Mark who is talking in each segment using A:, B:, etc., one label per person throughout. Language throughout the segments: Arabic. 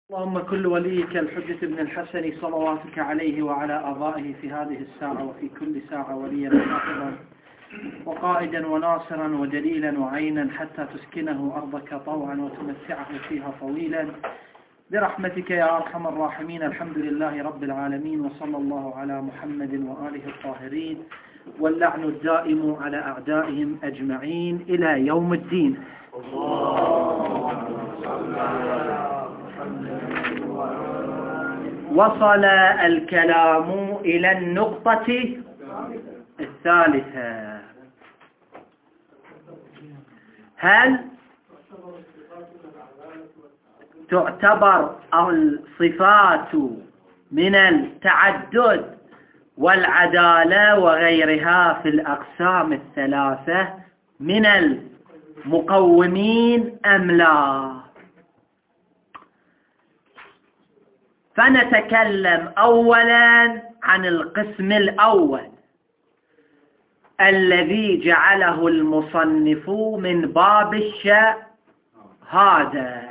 A: اللهم كل وليك الحجة بن الحسن صلواتك عليه وعلى آبائه في هذه الساعة وفي كل ساعة وليا وحافظا وقائدا وناصرا ودليلا وعينا حتى تسكنه أرضك طوعا وتمتعه فيها طويلا برحمتك يا أرحم الراحمين. الحمد لله رب العالمين، وصلى الله على محمد وآله الطاهرين، واللعن الدائم على أعدائهم أجمعين إلى يوم الدين. وصل الكلام إلى النقطة الثالثة: هل تعتبر الصفات من التعدد والعدالة وغيرها في الأقسام الثلاثة من المقومين أم لا؟ فنتكلم أولا عن القسم الأول الذي جعله المصنف من باب الشهادة،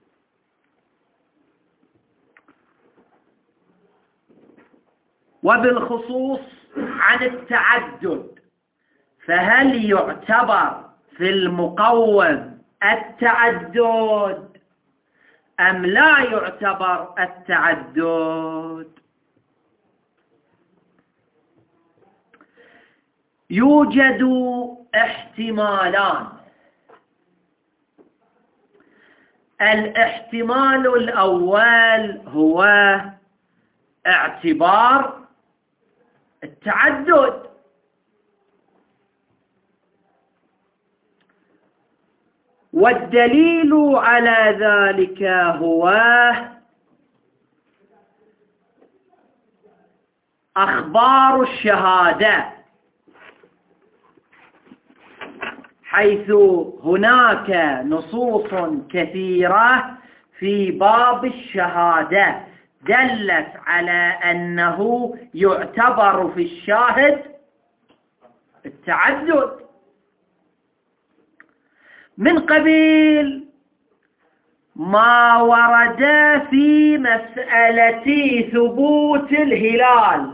A: وبالخصوص عن التعدد. فهل يعتبر في المقوم التعدد أم لا يعتبر التعدد؟ يوجد احتمالان. الاحتمال الأول هو اعتبار التعدد، والدليل على ذلك هو أخبار الشهادة، حيث هناك نصوص كثيرة في باب الشهادة دلت على أنه يعتبر في الشاهد التعدد، من قبيل ما ورد في مسألة ثبوت الهلال،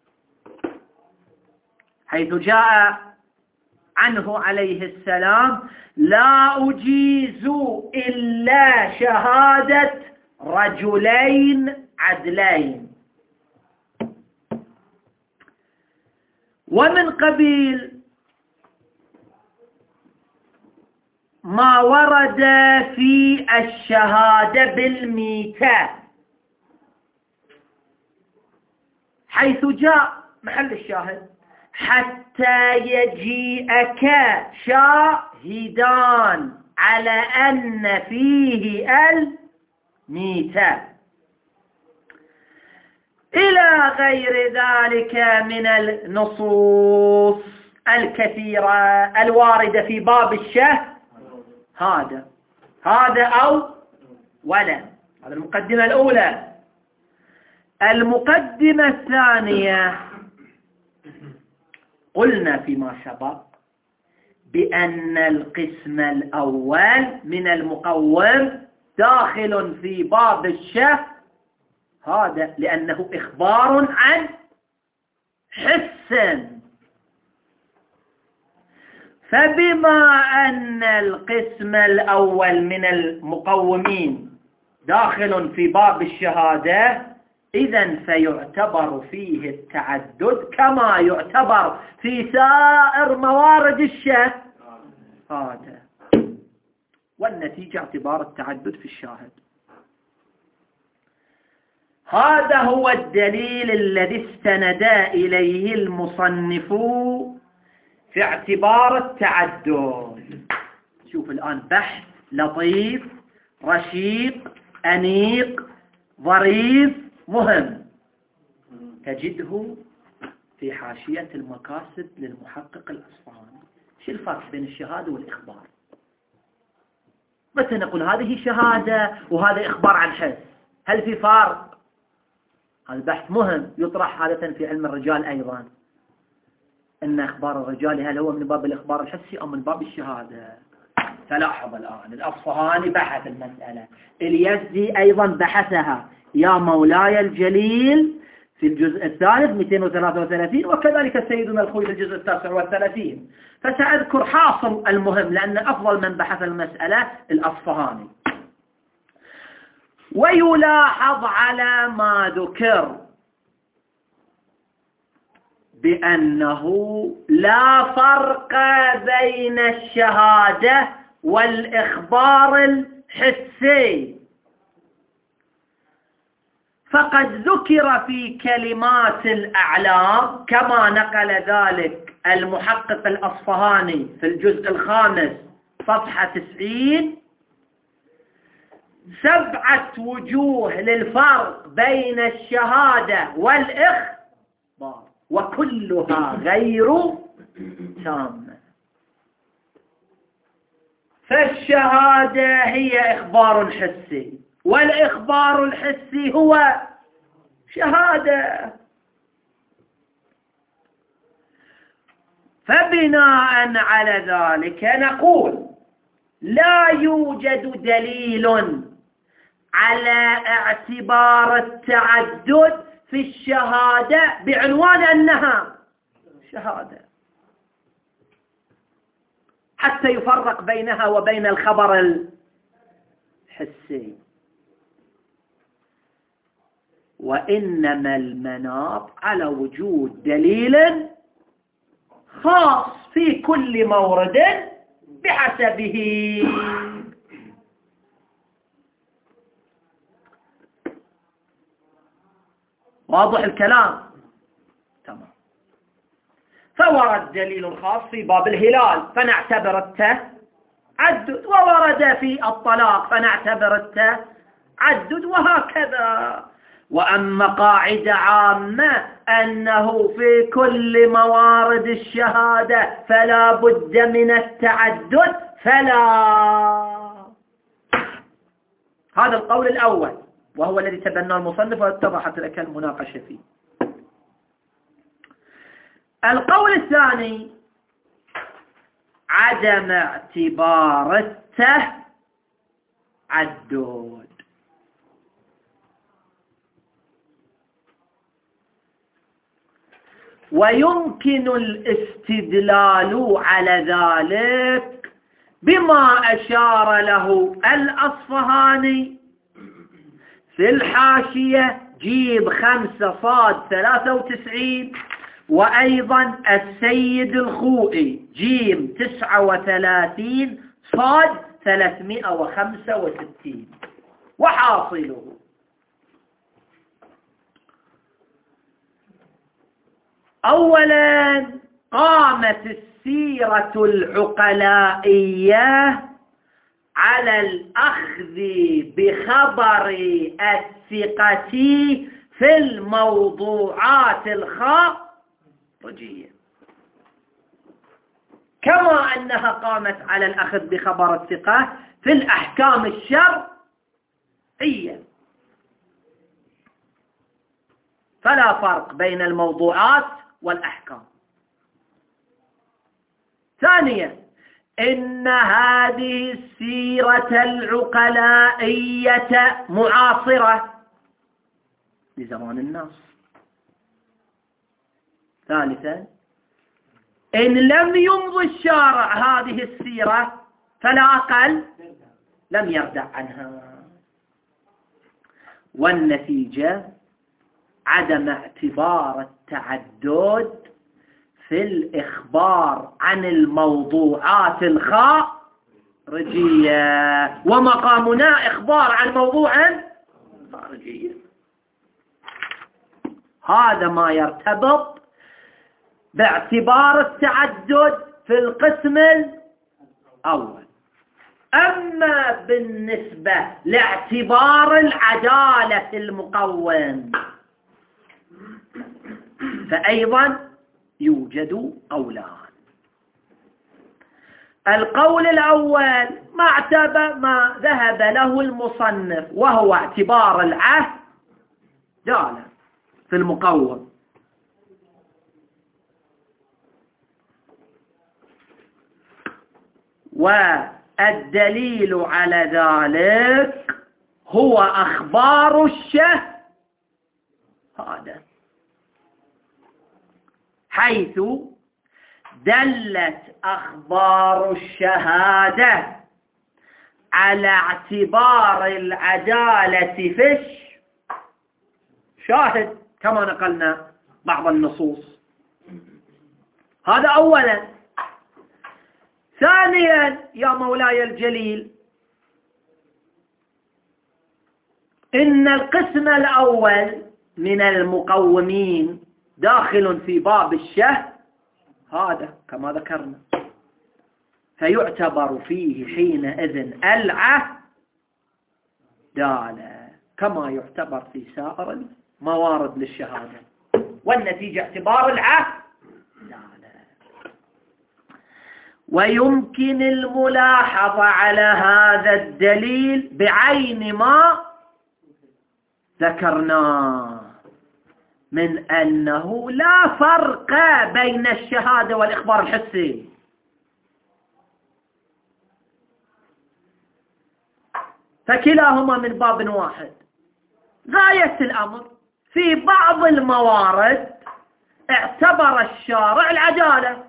A: حيث جاء عنه عليه السلام: لا أجيز إلا شهادة رجلين عدلين. ومن قبيل ما ورد في الشهادة بالميتة، حيث جاء محل الشاهد: حتى يجيئك شاهدان على أن فيه الميتة، إلى غير ذلك من النصوص الكثيرة الواردة في باب الشهادة. هذا أولا، هذا المقدمة الأولى. المقدمة الثانية: قلنا فيما سبق بأن القسم الأول من المقوم داخل في باب الشهادة، لأنه إخبار عن حس. فبما أن القسم الأول من المقومين داخل في باب الشهادة، إذن فيعتبر فيه التعدد كما يعتبر في سائر موارد الشهادة، والنتيجة اعتبار التعدد في الشاهد. هذا هو الدليل الذي استند إليه المصنف في اعتبار التعدد. شوف الآن بحث لطيف رشيق أنيق ظريف مهم، تجده في حاشية المقاصد للمحقق الأصفهاني. شو الفرق بين الشهادة والإخبار؟ متى نقول هذه شهادة وهذا إخبار عن حس؟ هل في فرق؟ هذا البحث مهم يطرح عادة في علم الرجال أيضا، أن إخبار الرجال هل هو من باب الإخبار الحسي أو من باب الشهادة؟ فلاحظ الآن الأصفهاني بحث المسألة، اليزدي أيضا بحثها يا مولاي الجليل في الجزء الثالث 233، وكذلك سيدنا الخوي في الجزء 39. فسأذكر حاصل المهم لأن أفضل من بحث المسألة الأصفهاني. ويلاحظ على ما ذكر بأنه لا فرق بين الشهادة والإخبار الحسي، فقد ذكر في كلمات الأعلام كما نقل ذلك المحقق الأصفهاني في الجزء الخامس صفحة 90 7 وجوه للفرق بين الشهادة والإخبار وكلها غير تامة. فالشهادة هي إخبار حسي، والإخبار الحسي هو شهادة. فبناء على ذلك نقول لا يوجد دليل على اعتبار التعدد في الشهادة بعنوان أنها شهادة حتى يفرق بينها وبين الخبر الحسي، وإنما المناط على وجود دليل خاص في كل مورد بحسبه. واضح الكلام؟ تمام. فورد دليل خاص في باب الهلال فنعتبر التعدد، وورد في الطلاق فنعتبر التعدد، وهكذا. وأما قاعدة عامة أنه في كل موارد الشهادة فلا بد من التعدد فلا. هذا القول الأول وهو الذي تبناه المصنف واتضحت لك المناقشة فيه. القول الثاني عدم اعتبار التعدد، ويمكن الاستدلال على ذلك بما أشار له الأصفهاني في الحاشية جيب 5 صاد 93، وأيضا السيد الخوئي جيم 39 صاد 365. وحاصله أولا قامت السيرة العقلائية على الأخذ بخبر الثقة في الموضوعات الخارجية، كما أنها قامت على الأخذ بخبر الثقة في الأحكام الشرعية. فلا فرق بين الموضوعات والأحكام. ثانيا إن هذه السيرة العقلائية معاصرة لزمان الناس. ثالثا إن لم يمض الشارع هذه السيرة فلا أقل لم يردع عنها. والنتيجة عدم اعتبار التعدد في الإخبار عن الموضوعات الخارجية، ومقامنا إخبار عن موضوع خارجي. هذا ما يرتبط باعتبار التعدد في القسم الأول. أما بالنسبة لاعتبار العدالة المقوم فأيضا يوجد قولان. القول الأول ما ذهب له المصنف وهو اعتبار العدالة في المقوم،
B: الدليل على ذلك هو أخبار الشهادة، حيث دلت أخبار الشهادة على اعتبار العدالة في الشاهد كما نقلنا بعض النصوص. هذا أولا. ثانيا يا مولاي الجليل، إن القسم الأول من المقومين داخل في باب الشهادة كما ذكرنا، فيعتبر فيه حينئذ العدالة كما يعتبر في سائر الموارد للشهادة، والنتيجة اعتبار العدالة. ويمكن الملاحظة على هذا الدليل بعين ما ذكرناه من أنه لا فرق بين الشهادة والإخبار الحسي، فكلاهما من باب واحد. غاية الأمر في بعض الموارد اعتبر الشارع العدالة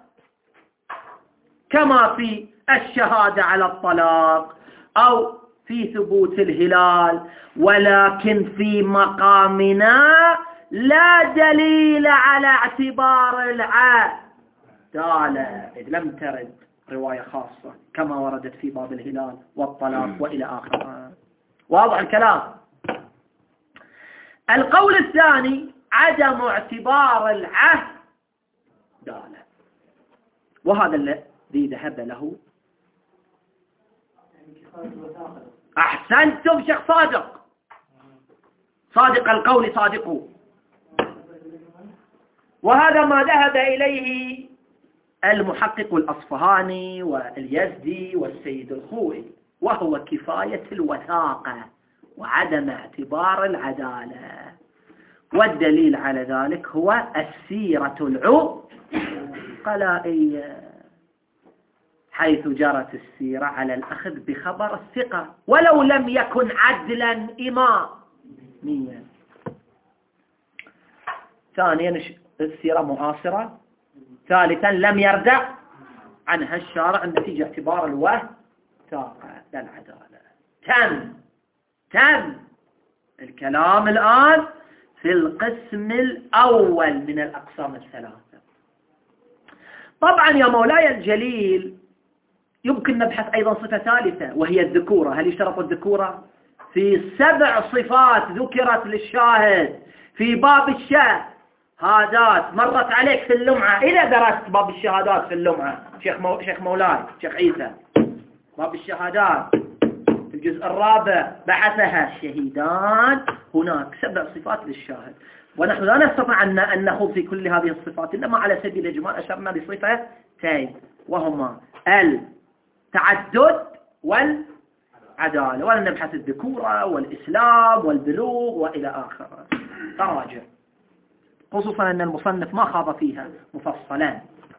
B: كما في الشهادة على الطلاق أو في ثبوت الهلال، ولكن في مقامنا لا دليل على اعتبار العدالة، إذ لم ترد رواية خاصة كما وردت في باب الهلال والطلاق وإلى آخره. واضح الكلام؟ القول الثاني عدم اعتبار العدالة، وهذا الذي ذهب له. أحسنتم شيخ صادق، صادق القول صادقه، وهذا ما ذهب إليه المحقق الأصفهاني واليزدي والسيد الخوئي، وهو كفاية الوثاقة وعدم اعتبار العدالة. والدليل على ذلك هو السيرة العقلائية، حيث جرت السيرة على الأخذ بخبر الثقة ولو لم يكن عدلا إماميا. ثانيا السيرة معاصرة. ثالثا لم يردع عنها الشارع النتيجة اعتبار الوثاقة للعدالة. تم الكلام الآن في القسم الأول من الأقسام الثلاثة. طبعا يا مولاي الجليل يمكن نبحث أيضا صفة ثالثة وهي الذكورة. هل يشترط الذكورة؟ في 7 صفات ذكرت للشاهد في باب الشهادات مرت عليك في اللمعة. إذا درست باب الشهادات في اللمعة شيخ مولاي شيخ عيسى، باب الشهادات في الجزء الرابع بحثها الشهيدان، هناك 7 صفات للشاهد، ونحن لا نستطيع أن نخوض في كل هذه الصفات، إنما على سبيل الإجمال أشرنا بصفتين، وهما التعدد والعدالة، ولا نبحث الذكورة والإسلام والبلوغ وإلى آخره. تراجع، خصوصا أن المصنف ما خاض فيها مفصلا.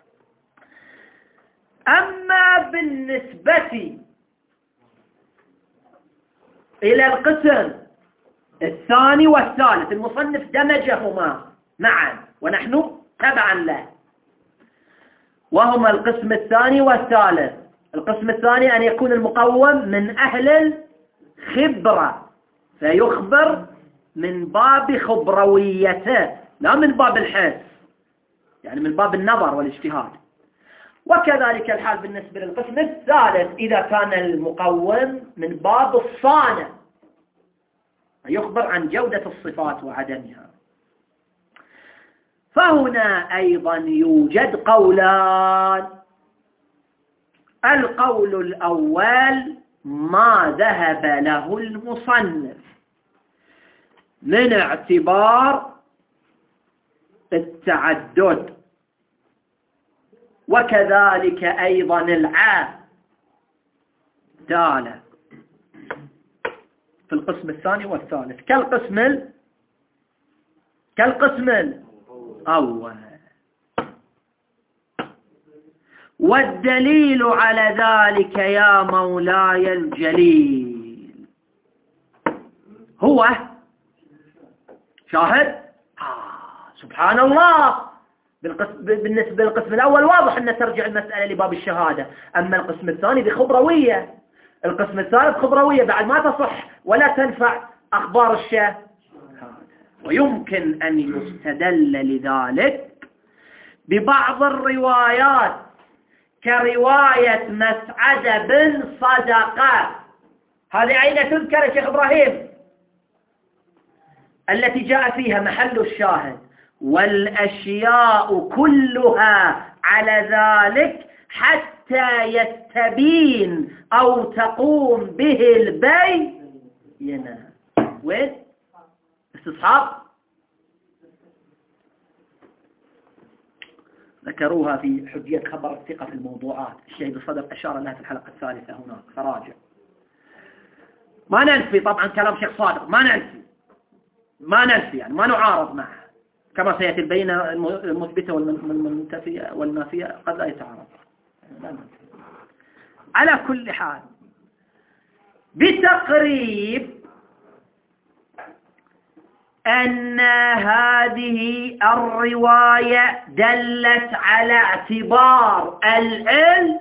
B: أما بالنسبة إلى القسم الثاني والثالث، المصنف دمجهما معا ونحن تبعا له، وهما القسم الثاني والثالث. القسم الثاني أن يكون المقوم من أهل الخبرة، فيخبر من باب خبرويته لا من باب الحس، يعني من باب النظر والاجتهاد. وكذلك الحال بالنسبة للقسم الثالث إذا كان المقوم من باب الصانع، يخبر عن جودة الصفات وعدمها. فهنا أيضا يوجد قولان. القول الأول ما ذهب له المصنف من اعتبار التعدد، وكذلك أيضا العدالة في القسم الثاني والثالث كالقسم الأول. والدليل على ذلك يا مولاي الجليل هو شاهد سبحان الله. بالنسبة للقسم الأول واضح أن ترجع المسألة لباب الشهادة، أما القسم الثاني بخبروية، القسم الثالث خبروية بعد ما تصح ولا تنفع أخبار الشهادة. ويمكن أن يستدل لذلك ببعض الروايات كرواية مسعد بن صدقة، هذه أين تذكر يا شيخ إبراهيم؟ التي جاء فيها محل الشاهد والأشياء كلها على ذلك حتى يستبين أو تقوم به البينة. وين؟ استصحاب ذكروها في حجية خبر الثقة في الموضوعات، الشهيد الصدق أشار لها في الحلقة الثالثة هناك، فراجع. ما ننفي طبعا كلام شيخ صادق، ما ننفي يعني ما نعارض معه، كما سيأتي البينة المثبتة والمنتفية والنافية قد لا يتعارض. على كل حال بتقريب أن هذه الرواية دلت على اعتبار العلم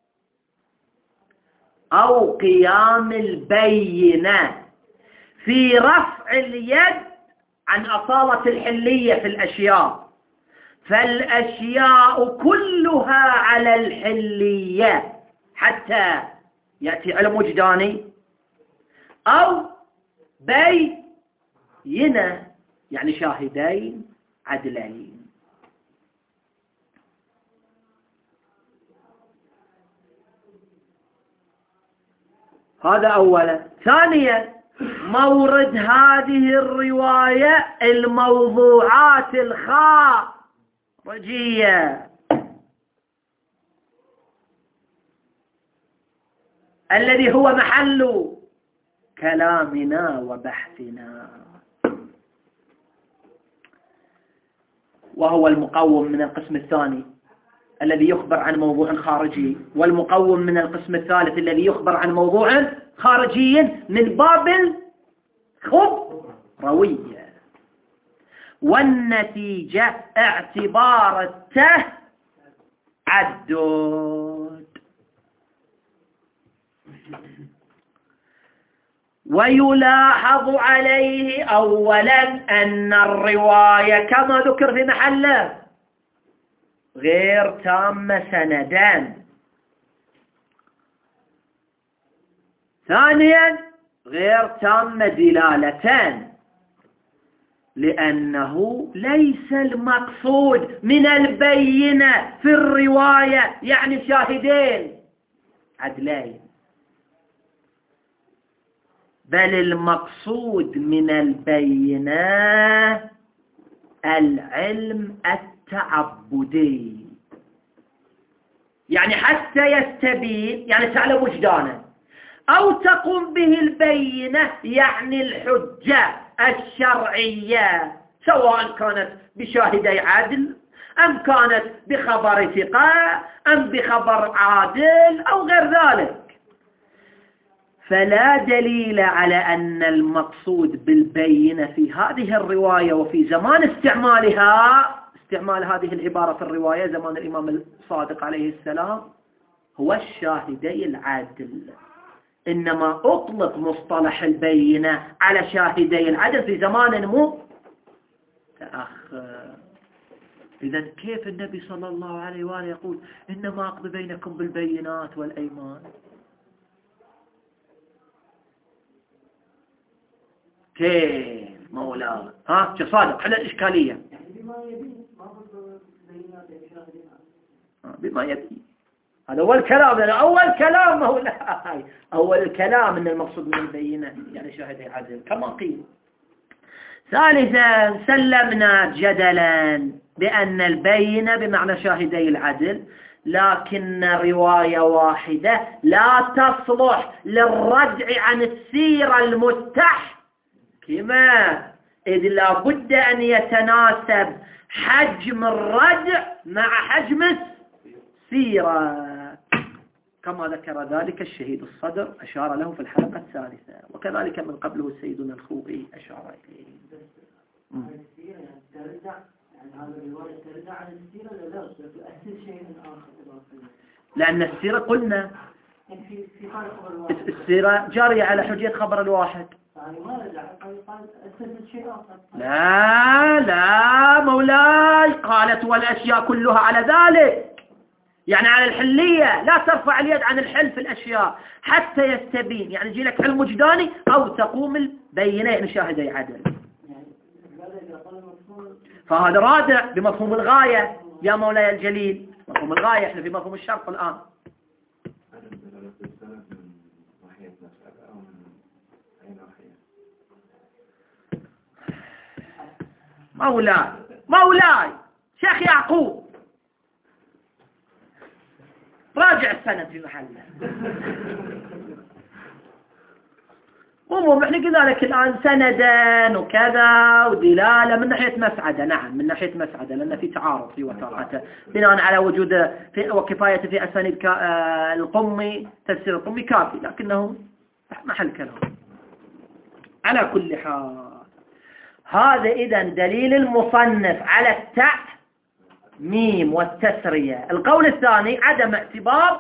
B: أو قيام البينة في رفع اليد عن أصالة الحلية في الأشياء، فالأشياء كلها على الحلية حتى يأتي علم وجداني أو بينة، يعني شاهدين عدلين. هذا أولا. ثانيا مورد هذه الرواية الموضوعات الخارجية الذي هو محل كلامنا وبحثنا، وهو المقوم من القسم الثاني الذي يخبر عن موضوع خارجي، والمقوم من القسم الثالث الذي يخبر عن موضوع خارجي من باب الخبروية. والنتيجة اعتبار التعدد. ويلاحظ عليه أولا أن الرواية كما ذكر في محله غير تامة سندا. ثانيا غير تامة دلالة، لأنه ليس المقصود من البينة في الرواية يعني شاهدين عدلين، بل المقصود من البينة العلم التعبدي، يعني حتى يستبين يعني تعلم وجدانه، أو تقوم به البينة يعني الحجة الشرعية، سواء كانت بشاهدي عدل أم كانت بخبر ثقة أم بخبر عادل أو غير ذلك. فلا دليل على أن المقصود بالبينة في هذه الرواية وفي زمان استعمال هذه العبارة في الرواية زمان الإمام الصادق عليه السلام هو الشاهدي العدل، إنما أطلق مصطلح البينة على شاهدي العدل في زمان متأخر. إذا كيف النبي صلى الله عليه وآله يقول إنما أقضي بينكم بالبينات والأيمان؟ كيف مولا؟ شيخ صادق حل الإشكالية. بما يبي هذا أول كلام، أول كلام مولاي، أول الكلام أن المقصود من البينة يعني شاهدي عدل كما قيل. ثالثا سلمنا جدلا بأن البينة بمعنى شاهدي العدل، لكن رواية واحدة لا تصلح للردع عن السيرة المستحكمة، إذ لا بد أن يتناسب حجم الردع مع حجم السيرة كما ذكر ذلك الشهيد الصدر أشار له في الحلقة الثالثة، وكذلك من قبله سيدنا الخوئي أشار إليه.
C: السيرة ترجع يعني هذا الرواية ترجع عن السيرة لا تؤثر شيء آخر
B: لأن السيرة قلنا
C: في حال خبر الواحد
B: السيرة جارية على حجية خبر الواحد.
C: يعني ما رجع قال أثبت شيء آخر.
B: لا مولاي، قالت والأشياء كلها على ذلك، يعني على الحلية، لا ترفع اليد عن الحل في الأشياء حتى يستبين، يعني يجي لك حل وجداني أو تقوم البينين شاهدي عدل. فهذا رادع بمفهوم الغاية يا مولاي الجليل، مفهوم الغاية، احنا في مفهوم الشرط الآن. مولاي شيخ يعقوب راجع السند في محله. احنا قلنا لك الآن سندا وكذا ودلالة من ناحية مسعدة، نعم من ناحية مسعدة، لأن في تعارض في وترته بناء على وجود وكفاية في أسانيد القمي، تفسير القمي كافي، لكنه محل كلام. على كل حال هذا إذن دليل المصنف على التعميم والتسرية. القول الثاني عدم اعتبار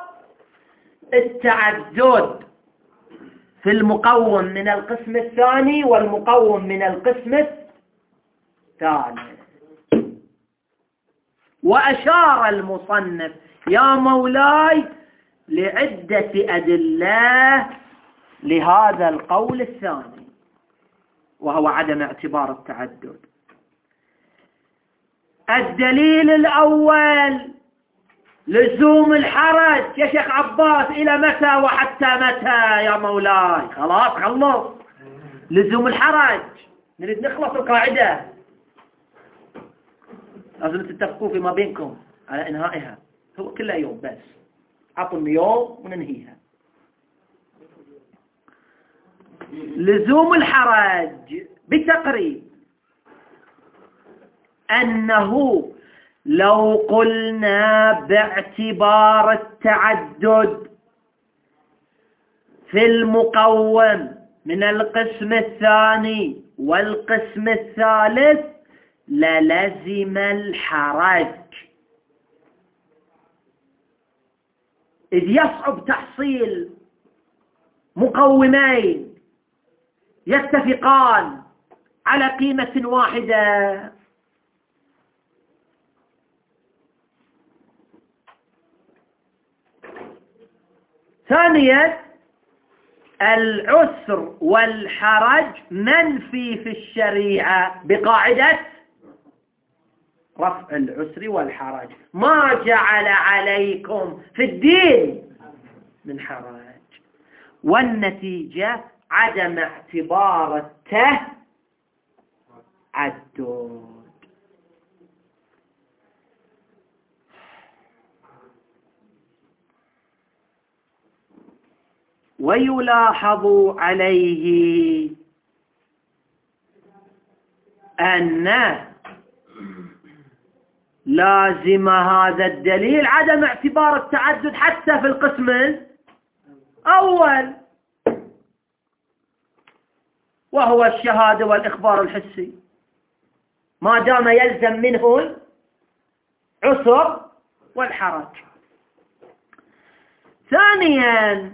B: التعدد في المقوم من القسم الثاني والمقوم من القسم الثالث. وأشار المصنف يا مولاي لعدة أدلة لهذا القول الثاني، وهو عدم اعتبار التعدد. الدليل الأول لزوم الحرج يا شيخ عباس. إلى متى وحتى متى يا مولاي؟ خلاص لزوم الحرج، نريد نخلص القاعدة، لازم تتفقوا فيما بينكم على إنهائها، هو كل يوم بس عطوا يوم وننهيها. لزوم الحرج بتقريب أنه لو قلنا باعتبار التعدد في المقوم من القسم الثاني والقسم الثالث للزم الحرج، إذ يصعب تحصيل مقومين يتفقان على قيمة واحدة. ثانيا العسر والحرج منفي في الشريعة بقاعدة رفع العسر والحرج، ما جعل عليكم في الدين من حرج، والنتيجة عدم اعتبار التعدد. ويلاحظ عليه أن لازم هذا الدليل عدم اعتبار التعدد حتى في القسم الأول، وهو الشهادة والإخبار الحسي، ما دام يلزم منه العسر والحرج. ثانيا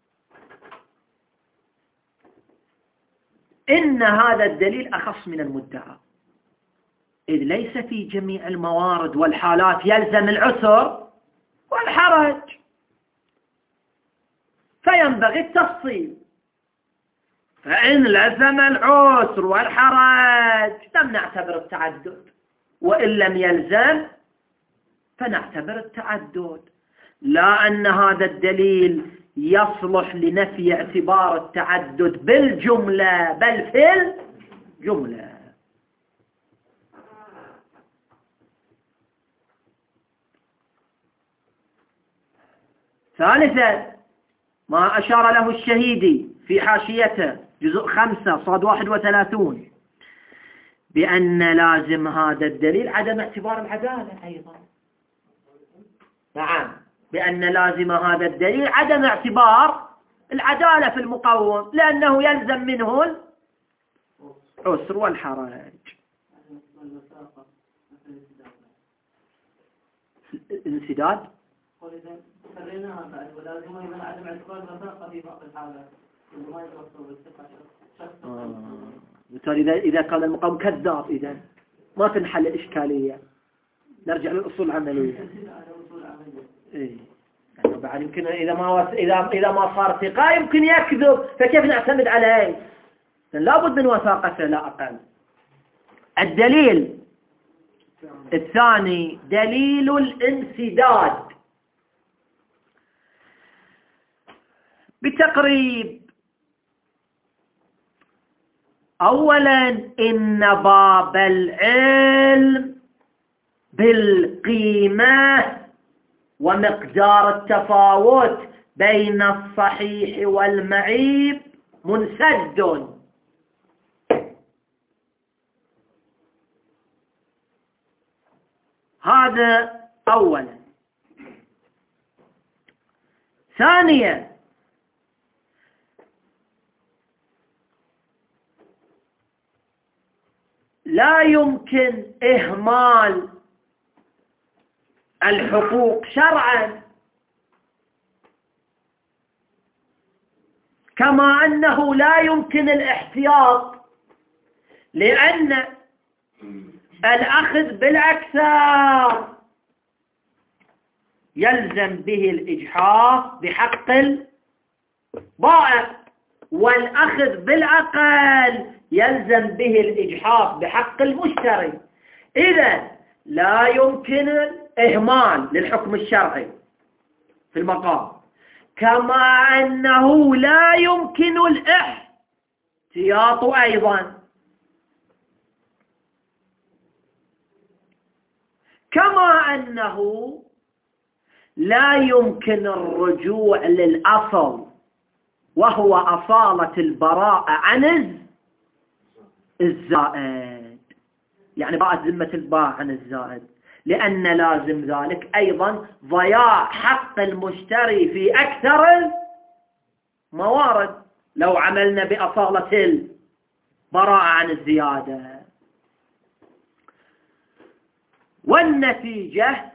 B: إن هذا الدليل أخص من المدعى، إذ ليس في جميع الموارد والحالات يلزم العسر والحرج، فينبغي التفصيل. فإن لزم العسر والحرج لم نعتبر التعدد، وإن لم يلزم فنعتبر التعدد، لا أن هذا الدليل يصلح لنفي اعتبار التعدد بالجملة بل في الجملة. ثالثا ما أشار له الشهيدي في حاشيته جزء 5 صاد 31 بأن لازم هذا الدليل عدم اعتبار العدالة أيضا. نعم بأن لازم هذا الدليل عدم اعتبار العدالة في المقوم، لأنه يلزم منه العسر والحرج. الانسداد
C: خليناها بعد، ولازم أيضا عدم اعتبار الوثاقة في بعض الحالات ما يتوصل بالثقة شخص.
B: بالتالي إذا كان المقام كذاب إذا ما تنحل الإشكالية، نرجع للأصول العملية. إيه يعني بعد يمكن إذا ما صار ثقة يمكن يكذب، فكيف نعتمد عليه؟ لابد من وثاقته لا أقل. الدليل الثاني دليل الانسداد. بتقريب، أولا إن باب العلم بالقيمة ومقدار التفاوت بين الصحيح والمعيب منسد. هذا أولا. ثانيا لا يمكن إهمال الحقوق شرعا، كما أنه لا يمكن الاحتياط، لأن الأخذ بالأكثر يلزم به الإجحاف بحق البائع، والأخذ بالأقل يلزم به الإجحاف بحق المشتري. إذا لا يمكن الإهمال للحكم الشرعي في المقام، كما أنه لا يمكن الاحتياط أيضا، كما أنه لا يمكن الرجوع للأصل وهو أصالة البراءة عن الزائد، يعني براءة ذمة البائع عن الزائد، لأن لازم ذلك أيضا ضياع حق المشتري في أكثر الموارد لو عملنا بأصالة البراءة عن الزيادة. والنتيجة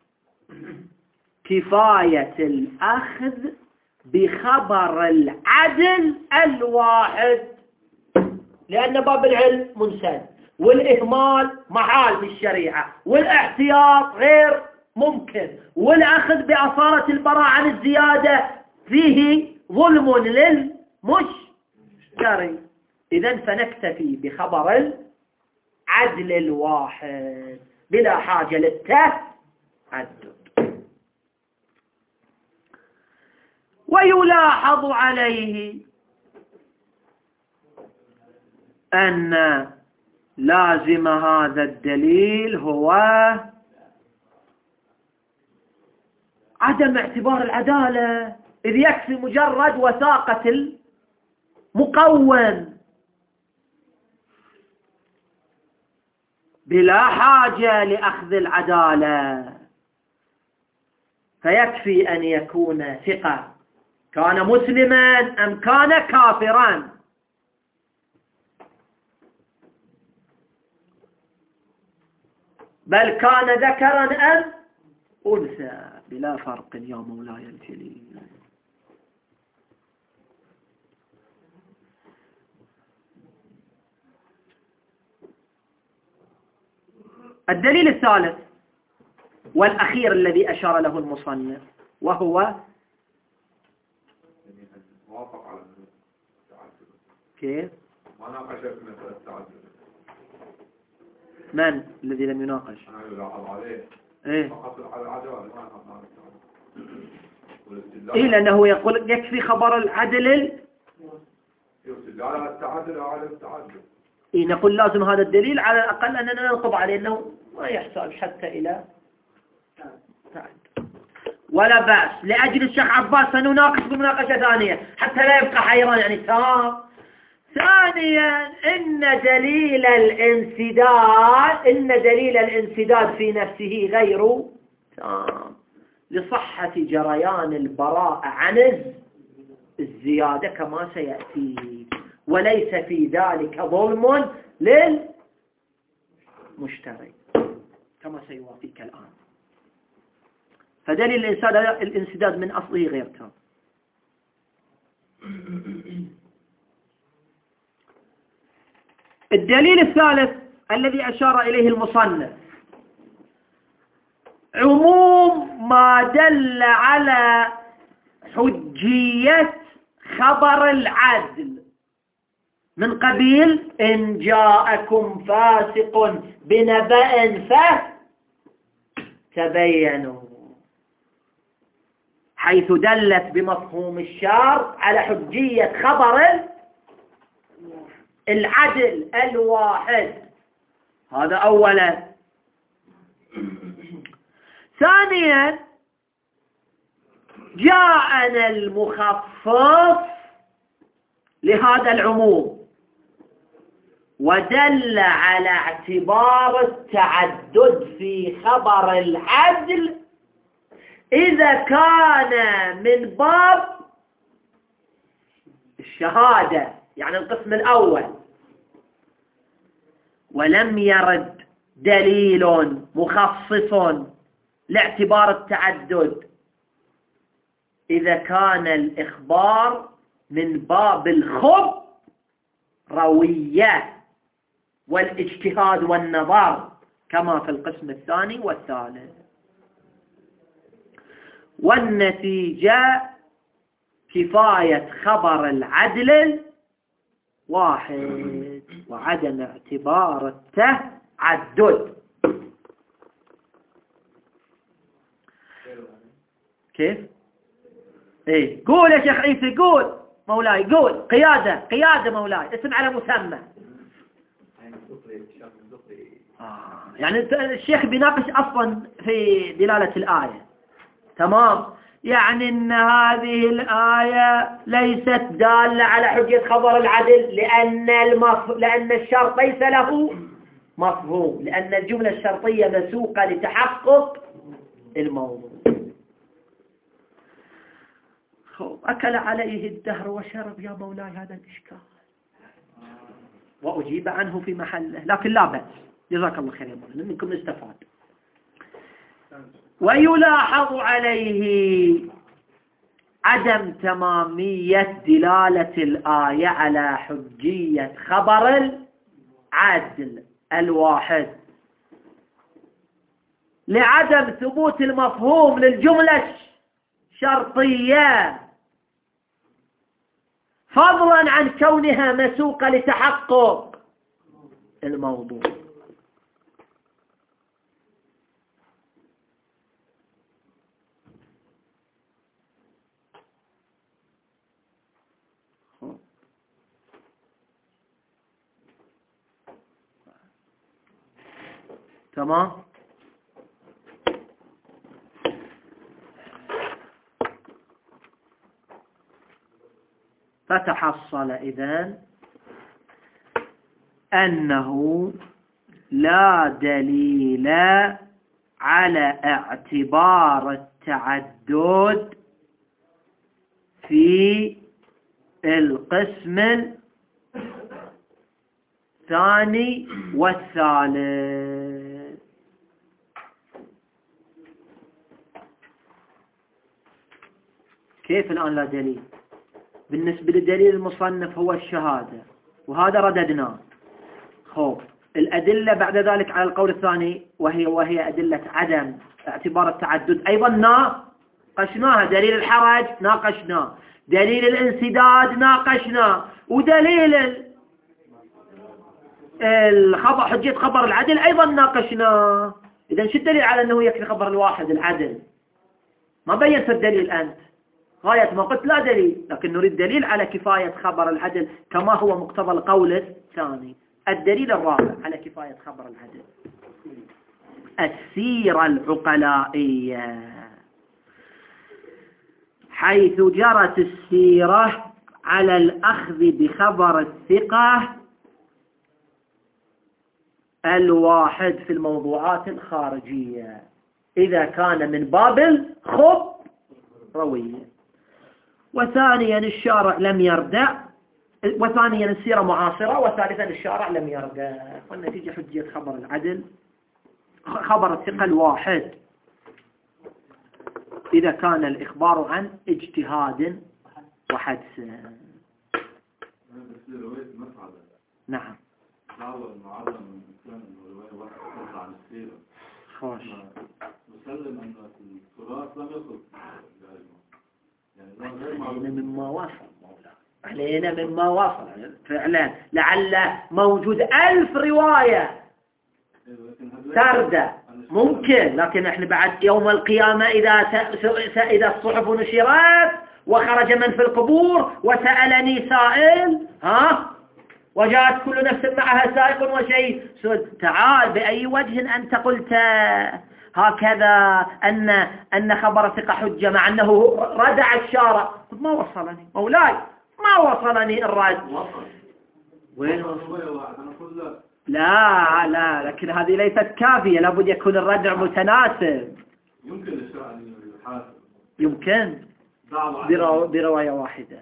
B: كفاية الأخذ بخبر العدل الواحد، لأن باب العلم منسد، والإهمال محال بالشريعة، والاحتياط غير ممكن، والأخذ بأصالة البراءة عن الزيادة فيه ظلم للمشتري. إذن فنكتفي بخبر العدل الواحد بلا حاجة للتعدد. ويلاحظ عليه أن لازم هذا الدليل هو عدم اعتبار العدالة، إذ يكفي مجرد وثاقة المقوم بلا حاجة لأخذ العدالة، فيكفي أن يكون ثقة، كان مسلما أم كان كافرا. بل كان ذكرا أم أنثى بلا فرق يا مولاي الجليل. الدليل الثالث والأخير الذي أشار له المصنف، وهو
D: موافق على التعدد.
B: كيف؟
D: ما ناقش في مسألة التعدد.
B: من الذي لم يناقش؟
D: أنا يلاحظ عليه.
B: إيه؟
D: فقط على العدالة ما يلاحظ على التعدد.
B: إيه، لأنه يقول يكفي خبر العدل
D: يستدل على التعدد أو على التعدد.
B: إيه، نقول لازم هذا الدليل على الأقل أننا ننقض عليه أنه ما يحتاج حتى إلى تعدد. ولا بأس، لأجل الشيخ عباس سنناقش بمناقشة ثانية حتى لا يبقى حيران، يعني تمام. ثانيا إن دليل الانسداد في نفسه غير تام، لصحة جريان البراءة عن الزيادة كما سيأتي، وليس في ذلك ظلم للمشتري كما سيوافيك الآن. فدليل الانسداد من أصله غير تام. الدليل الثالث الذي أشار إليه المصنف عموم ما دل على حجية خبر العدل من قبيل إن جاءكم فاسق بنبأ فتبينوا، حيث دلت بمفهوم الشرط على حجية خبر العدل الواحد. هذا أولا. ثانيا جاءنا المخفف لهذا العموم ودل على اعتبار التعدد في خبر العدل إذا كان من باب الشهادة، يعني القسم الأول، ولم يرد دليل مخصص لاعتبار التعدد إذا كان الإخبار من باب الخبروية والاجتهاد والنظر كما في القسم الثاني والثالث. والنتيجة كفاية خبر العدل واحد وعدم اعتبار التعدد. كيف؟ ايه قول يا شيخ عيسى، قول مولاي، قول. قيادة مولاي، اسم على مسمى. يعني الشيخ بيناقش أصلا في دلالة الآية، تمام؟ يعني إن هذه الآية ليست دالة على حجية خبر العدل لأن الشرط ليس له مفهوم، لأن الجملة الشرطية مسوقة لتحقق الموضوع. أكل عليه الدهر وشرب يا مولاي هذا الإشكال، وأجيب عنه في محله، لكن لا بأس. جزاك الله خير يا مولانا، منكم نستفاد. ويلاحظ عليه عدم تمامية دلالة الآية على حجية خبر العدل الواحد لعدم ثبوت المفهوم للجملة الشرطية، فضلا عن كونها مسوقة لتحقق الموضوع. تمام. فتحصل إذن أنه لا دليل على اعتبار التعدد في القسم الثاني والثالث. كيف الآن لا دليل؟ بالنسبة لدليل المصنف هو الشهادة، وهذا رددناه. خوف الأدلة بعد ذلك على القول الثاني وهي أدلة عدم اعتبار التعدد أيضا ناقشناها. دليل الحرج ناقشناه، دليل الانسداد ناقشناه، ودليل الخبر حجية خبر العدل أيضا ناقشناه. إذن شو الدليل على أنه يكفي خبر الواحد العدل؟ ما بينت الدليل أنت، غاية ما قلت لا دليل، لكن نريد دليل على كفاية خبر العدل كما هو مقتضى القول الثاني. الدليل الرابع على كفاية خبر العدل السيرة العقلائية، حيث جرت السيرة على الأخذ بخبر الثقة الواحد في الموضوعات الخارجية. إذا كان من باب الخبروية. وثانيا الشارع لم يردع، وثانيا السيرة معاصرة، وثالثا الشارع لم يردع. والنتيجة حجية خبر العدل، خبر الثقة الواحد إذا كان الإخبار عن اجتهاد وحدث. نعم.
D: دعوة المعلم من الإنسان أنه رواية واحدة عن السيرة.
B: خوش.
D: نسلم أن التراث لم يصل
B: علينا مما وصل علينا مما وصل فعلا. لعل موجود 1000 رواية سردة ممكن، لكن احنا بعد يوم القيامة إذا الصحف نشرت وخرج من في القبور وسألني سائل وجاءت كل نفس معها سائق وشيء، تعال بأي وجه أنت قلت هكذا أن خبر ثقة حجة مع أنه ردع الشارع؟ ما وصلني مولاي، ما وصلني الرد. وين وصل؟ لا لكن هذه ليست كافية، لابد يكون الردع متناسب.
D: يمكن الشرع أن يحاسب،
B: يمكن برواية واحدة.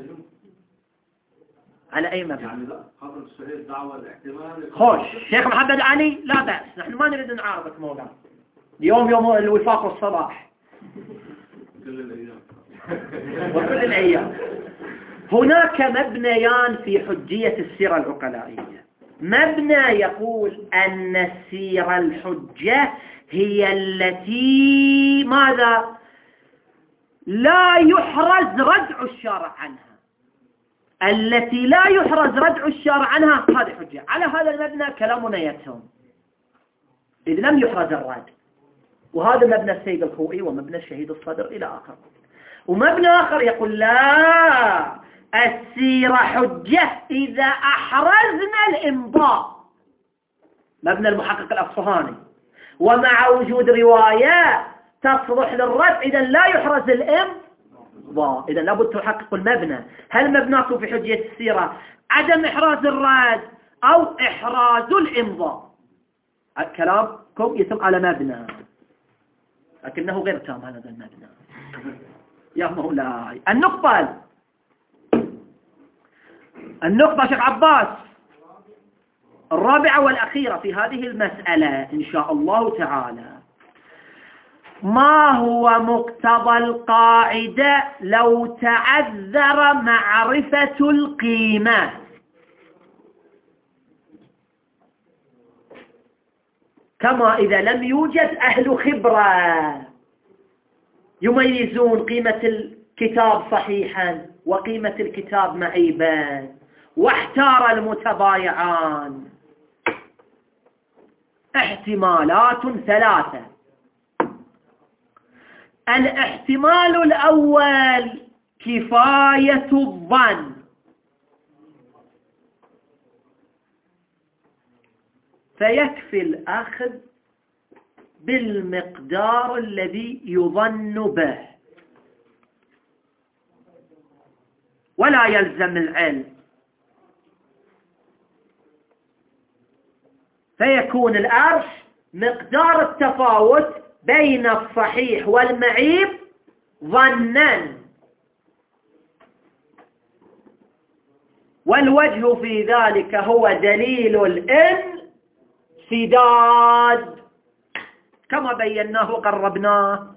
B: على أي مبنى؟
D: يعني لا خبر الشهيد دعوة الاحتمال.
B: خوش شيخ محمد علي، لا بأس، نحن ما نريد نعارضك مولانا. اليوم يوم الوفاق والصلاح
D: كل الأيام
B: وكل الأيام. هناك مبنيان في حجية السيرة العقلائية. مبنى يقول أن السيرة الحجة هي التي ماذا؟ لا يحرز ردع الشارع عنها، التي لا يحرز ردع الشارع عنها هذه حجة. على هذا المبنى كلامنا يتم إذ لم يحرز الرد، وهذا مبنى السيد الخوئي ومبنى الشهيد الصدر إلى آخر. ومبنى آخر يقول لا، السيرة حجة إذا أحرزنا الإمضاء، مبنى المحقق الأصفهاني، ومع وجود رواية تصلح للرد إذا لا يحرز الإمضاء. إذا لابد تحقق المبنى. هل مبناكم في حجية السيرة عدم إحراز الرد أو إحراز الإمضاء؟ كلامكم يتم على مبنى، لكنه غير تام هذا المبنى يا مولاي. النقطة شيخ عباس الرابعة والأخيرة في هذه المسألة إن شاء الله تعالى: ما هو مقتضى القاعدة لو تعذر معرفة القيمة؟ كما إذا لم يوجد أهل خبرة يميزون قيمة الكتاب صحيحا وقيمة الكتاب معيبا، واحتار المتبايعان. احتمالات ثلاثة. الاحتمال الأول كفاية الظن، فيكفي الأخذ بالمقدار الذي يظن به ولا يلزم العلم، فيكون الأرش مقدار التفاوت بين الصحيح والمعيب ظنا، والوجه في ذلك هو دليل الانسداد كما بيناه وقربناه.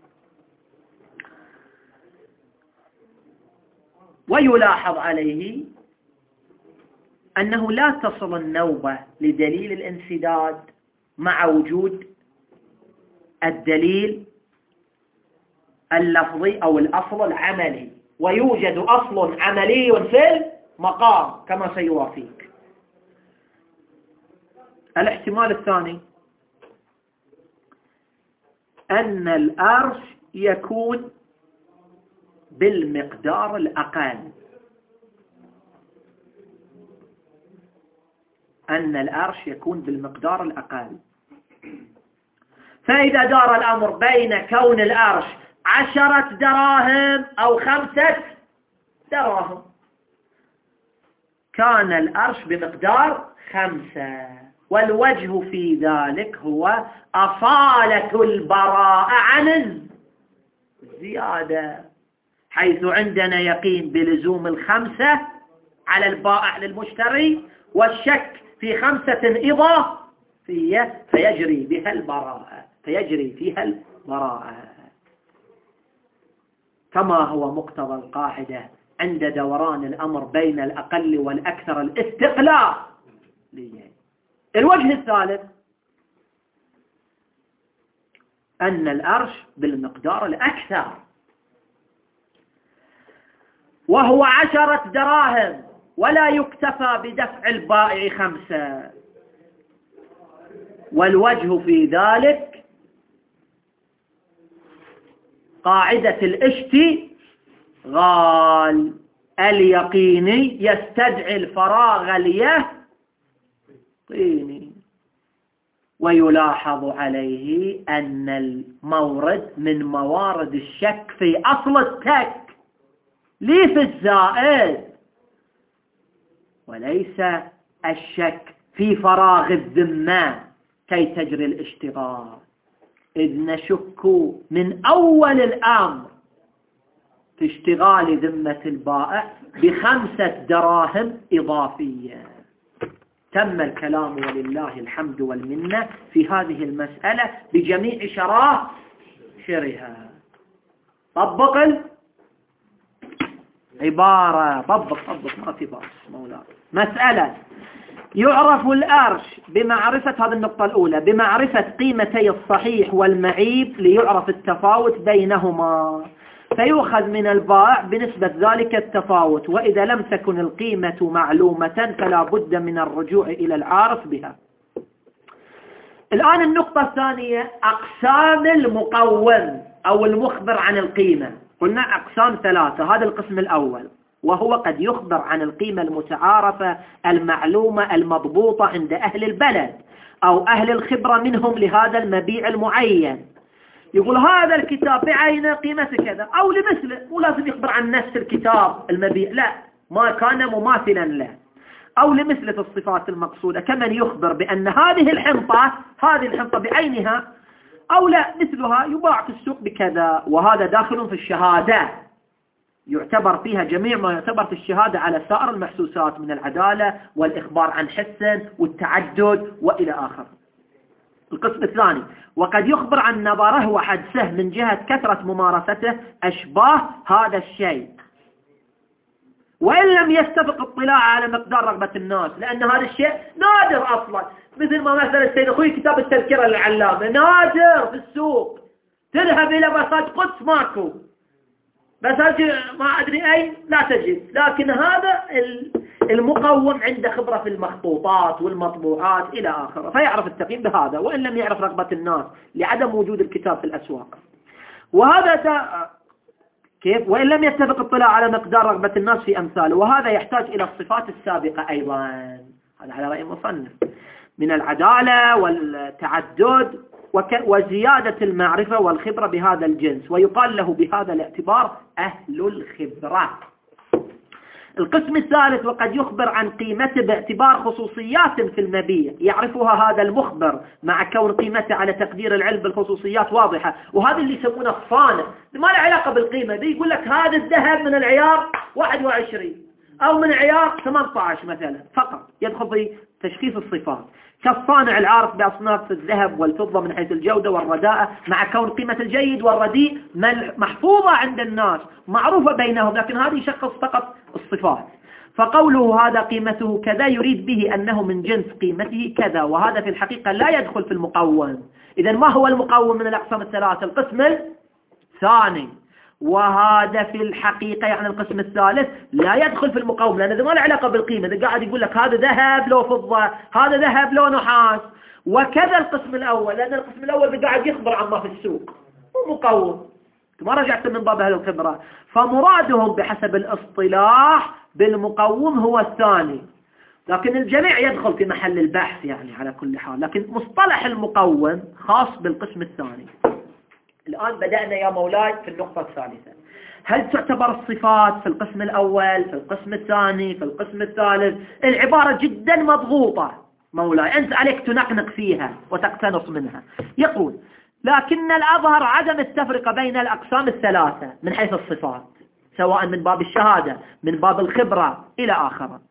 B: ويلاحظ عليه أنه لا تصل النوبة لدليل الانسداد مع وجود الدليل اللفظي أو الأصل العملي، ويوجد أصل عملي في المقام كما سيوافيك. الاحتمال الثاني أن الأرش يكون بالمقدار الأقل، أن الأرش يكون بالمقدار الأقل. فإذا دار الأمر بين كون الأرش 10 دراهم أو 5 دراهم كان الأرش بمقدار 5، والوجه في ذلك هو أصالة البراءة عن الزيادة، حيث عندنا يقين بلزوم الخمسة على البائع للمشتري والشك في خمسة إضافية فيجري فيها البراءة كما هو مقتضى القاعدة عند دوران الأمر بين الأقل والأكثر الاستقلالية. الوجه الثالث أن الأرش بالمقدار الأكثر وهو 10 دراهم، ولا يكتفى بدفع البائع 5. والوجه في ذلك قاعدة الاشتغال اليقيني يستدعي الفراغ اليقيني. ويلاحظ عليه أن المورد من موارد الشك في أصل التكليف الزائد، وليس الشك في فراغ الذمة كي تجري الاشتغال، إذ نشك من أول الأمر في اشتغال ذمة البائع ب5 دراهم إضافية. تم الكلام ولله الحمد والمنة في هذه المسألة بجميع شرائحها. طبق العبارة، طبق ما في باس مولاي. مسألة: يعرف الأرش بمعرفة، هذه النقطة الأولى، بمعرفة قيمتي الصحيح والمعيب ليعرف التفاوت بينهما، فيؤخذ من البائع بنسبة ذلك التفاوت، وإذا لم تكن القيمة معلومة فلا بد من الرجوع إلى العارف بها. الآن النقطة الثانية: أقسام المقوم أو المخبر عن القيمة. قلنا أقسام 3، هذا القسم الأول، وهو قد يخبر عن القيمة المتعارفة المعلومة المضبوطة عند أهل البلد أو أهل الخبرة منهم لهذا المبيع المعين. يقول هذا الكتاب بعينه قيمته كذا أو لمثله، مو لازم يخبر عن نفس الكتاب المبيع، لا، ما كان مماثلا له، أو لمثله في الصفات المقصودة، كمن يخبر بأن هذه الحنطة بعينها أو لا مثلها يباع في السوق بكذا. وهذا داخل في الشهادة، يعتبر فيها جميع ما يعتبر في الشهادة على سائر المحسوسات من العدالة والإخبار عن حسن والتعدد وإلى آخر. القسم الثاني: وقد يخبر عن نظره وحدسه من جهة كثرة ممارسته أشباه هذا الشيء، وإن لم يستفق اطلاع على مقدار رغبة الناس، لأن هذا الشيء نادر أصلا. مثل ما مثلا السيد أخوي كتاب التذكرة للعلامة نادر في السوق، تذهب إلى بساط قدس ماكو، بساط ما أدري أين لا تجد. لكن هذا المقوم عنده خبرة في المخطوطات والمطبوعات إلى آخره، فيعرف التقييم بهذا، وإن لم يعرف رغبة الناس لعدم وجود الكتاب في الأسواق. وهذا كيف؟ وإن لم يتفق اطلاع على مقدار رغبة الناس في أمثاله. وهذا يحتاج إلى الصفات السابقة أيضا، هذا على رأي المصنف، من العدالة والتعدد وزيادة المعرفة والخبرة بهذا الجنس، ويقال له بهذا الاعتبار أهل الخبرة. القسم الثالث: وقد يخبر عن قيمته باعتبار خصوصيات في المبيع يعرفها هذا المخبر، مع كون قيمته على تقدير العلم بالخصوصيات واضحة. وهذا اللي يسمونه الصانع، ما له علاقة بالقيمة دي. يقول لك هذا الذهب من العيار 21 أو من عيار 18 مثلا، فقط يدخل في تشخيص الصفات، كالصانع العارف بأصناف الذهب والفضة من حيث الجودة والرداءة، مع كون قيمة الجيد والرديء محفوظة عند الناس معروفة بينهم، لكن هذا يشخص فقط الصفات. فقوله هذا قيمته كذا يريد به أنه من جنس قيمته كذا، وهذا في الحقيقة لا يدخل في المقوم. إذن ما هو المقوم من الأقسام الثلاثة؟ القسم الثاني. وهذا في الحقيقة يعني القسم الثالث لا يدخل في المقاومة، لأن هذا ما له علاقة بالقيمة، ده قاعد يقول لك هذا ذهب لو فضة، هذا ذهب لو نحاس. وكذا القسم الأول، لأن القسم الأول ده قاعد يخبر عما في السوق، مو مقاوم، ما رجعت من باب أهل الخبرة. فمرادهم بحسب الاصطلاح بالمقوم هو الثاني، لكن الجميع يدخل في محل البحث يعني على كل حال، لكن مصطلح المقوم خاص بالقسم الثاني. الآن بدأنا يا مولاي في النقطة الثالثة. هل تعتبر الصفات في القسم الأول، في القسم الثاني، في القسم الثالث؟ العبارة جدا مضغوطة، مولاي، أنت عليك تنقنق فيها وتقتنص منها. يقول لكن الأظهر عدم التفرقة بين الأقسام الثلاثة من حيث الصفات، سواء من باب الشهادة، من باب الخبرة إلى آخره،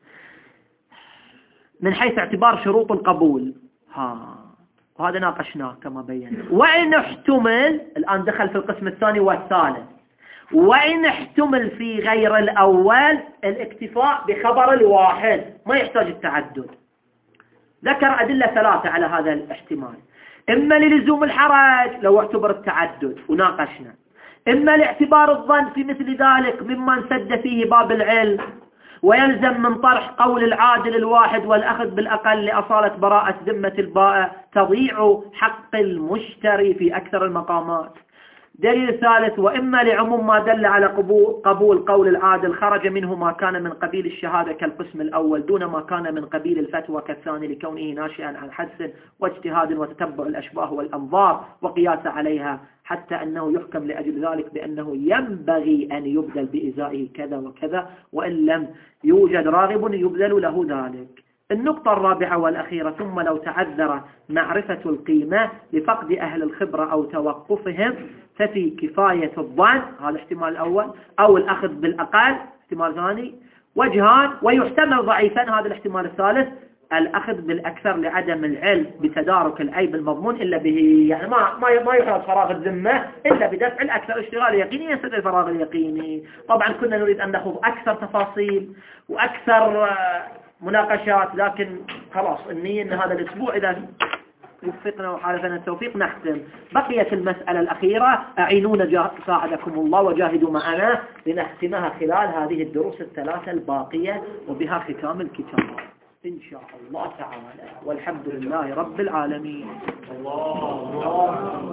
B: من حيث اعتبار شروط القبول. وهذا ناقشناه كما بينا. وإن احتمل، الآن دخل في القسم الثاني والثالث، وإن احتمل في غير الأول الاكتفاء بخبر الواحد، ما يحتاج التعدد. ذكر أدلة ثلاثة على هذا الاحتمال: إما للزوم الحرج لو اعتبر التعدد وناقشنا، إما لاعتبار الظن في مثل ذلك مما انسد فيه باب العلم، ويلزم من طرح قول العادل الواحد والأخذ بالأقل لأصالة براءة ذمة البائع تضيع حق المشتري في أكثر المقامات. دليل ثالث: وإما لعموم ما دل على قبول قول العادل خرج منه ما كان من قبيل الشهادة كالقسم الأول دون ما كان من قبيل الفتوى كالثاني، لكونه ناشئا عن حدس واجتهاد وتتبع الأشباه والأنظار وقياس عليها، حتى أنه يحكم لأجل ذلك بأنه ينبغي أن يبذل بإزائه كذا وكذا، وإن لم يوجد راغب يبذل له ذلك. النقطة الرابعة والأخيرة: ثم لو تعذر معرفة القيمة لفقد أهل الخبرة أو توقفهم ففي كفاية الظن، هذا الاحتمال الأول، أو الأخذ بالأقل احتمال ثاني، وجهان، ويحتمل ضعيفا هذا الاحتمال الثالث، الأخذ بالأكثر لعدم العلم بتدارك العيب المضمون إلا به. يعني ما يحرز فراغ الذمة إلا بدفع الأكثر. اشتغال يقيني يسد الفراغ اليقيني. طبعا كنا نريد أن نأخذ أكثر تفاصيل وأكثر مناقشات، لكن خلاص النية أن هذا الأسبوع إذا وفقنا وحالفنا التوفيق نختم. بقيت المسألة الأخيرة، أعينونا ساعدكم الله وجاهدوا معنا لنختمها خلال هذه الدروس الثلاثة الباقية، وبها ختام الكتاب إن شاء الله تعالى. والحمد لله رب العالمين. الله